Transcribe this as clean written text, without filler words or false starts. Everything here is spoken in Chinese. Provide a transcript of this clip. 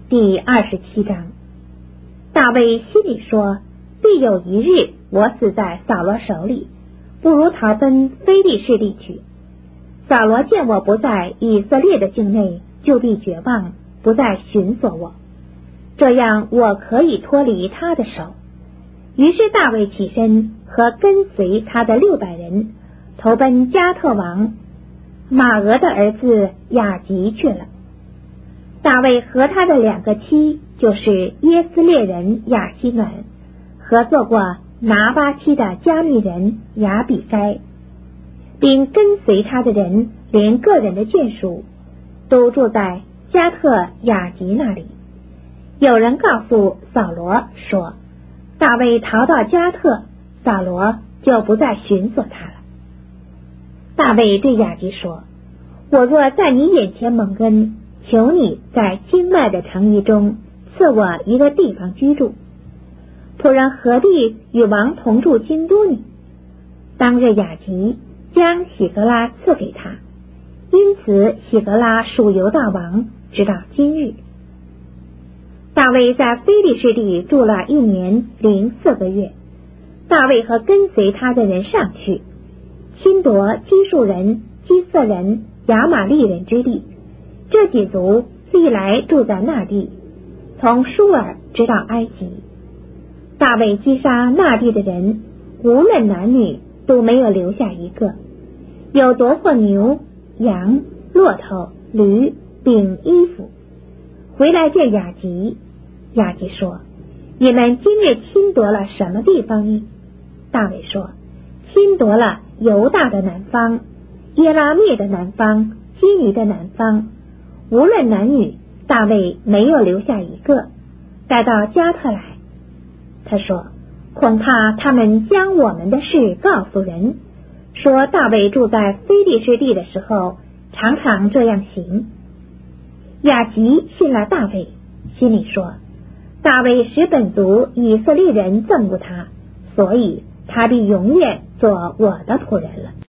第27章。大卫心里说，必有一日我死在扫罗手里，不如逃奔非利士地去。扫罗见我不在以色列的境内，就必绝望，不再寻索我，这样我可以脱离他的手。于是大卫起身，和跟随他的600人投奔加特王马俄的儿子雅吉去了。大卫和他的2个妻，就是耶斯列人亚希暖，合作过拿巴妻的加密人亚比该，并跟随他的人连个人的眷属都住在加特雅吉那里。有人告诉扫罗说，大卫逃到加特，扫罗就不再寻索他了。大卫对雅吉说，我若在你眼前蒙恩，求你在经麦的城邑中赐我一个地方居住。仆人何必与王同住京都呢？当日雅吉将喜格拉赐给他，因此喜格拉属犹大王，直到今日。大卫在非利士地住了1年零4个月。大卫和跟随他的人上去，侵夺基述人、基色人、亚玛利人之地。这几族历来住在那地，从舒尔直到埃及。大卫击杀那地的人，无论男女，都没有留下一个，有夺获牛、羊、骆驼、驴，并衣服。回来见雅吉，雅吉说，你们今日侵夺了什么地方呢？大卫说，侵夺了犹大的南方、耶拉灭的南方、基尼的南方，无论男女，大卫没有留下一个，带到加特来。他说，恐怕他们将我们的事告诉人，说大卫住在非利士地的时候，常常这样行。雅吉信了大卫，心里说，大卫使本族以色列人憎恶他，所以他必永远做我的仆人了。